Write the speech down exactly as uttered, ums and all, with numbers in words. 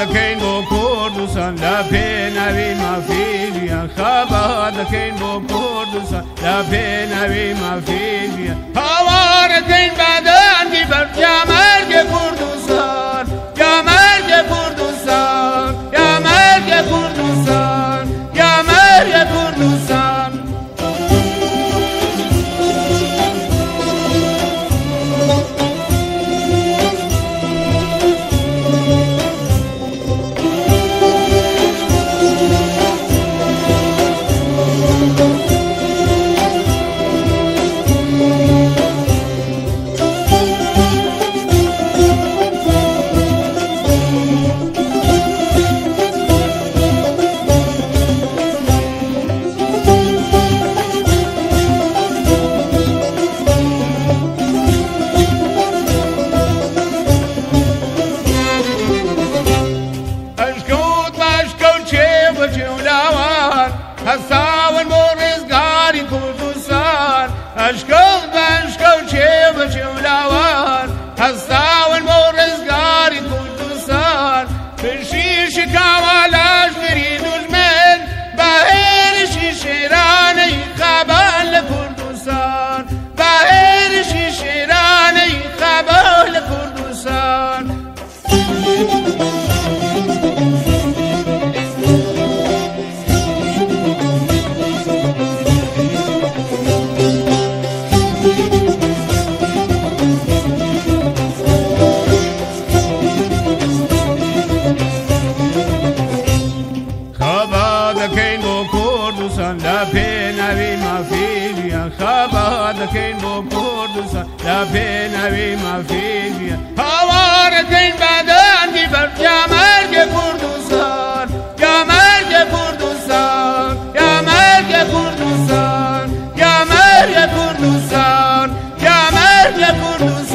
دەکەین بۆ کوردستان لە پێناوی مافیلیە خەبا دەکەین بۆ کوردستان لە پێناوی مافیلیە هاوارەکەین بەدەنگی بەر یا مەرگە کوردستان یا مەرگە کوردستان یا مەرگە کوردستان یا مەرگە کوردستان هەستاون بۆ ڕێزگاری کوردستان ئەشکەڵ بەشکەڵ چێوە چێولاوان هەستاون بۆ ڕێزگاری کوردستان پشی شکاوە لەشکری دوژمن بە هێرشی شێرانەی خەبان لە کوردستان بە هێرشی شێرانەی خەبان لە کوردستان دەکەین بۆ کوردستان لە پێناوی مافیلیە خەبا دەکەین بۆ کوردستان لە پێناوی مافیلیە هاوارەکەین بەدەنگی بەر یا مەرگە کوردستان یا مەرگە کوردستان یا مەرگە کوردستان یا مەرگە کوردستان یا مەرگە کوردستان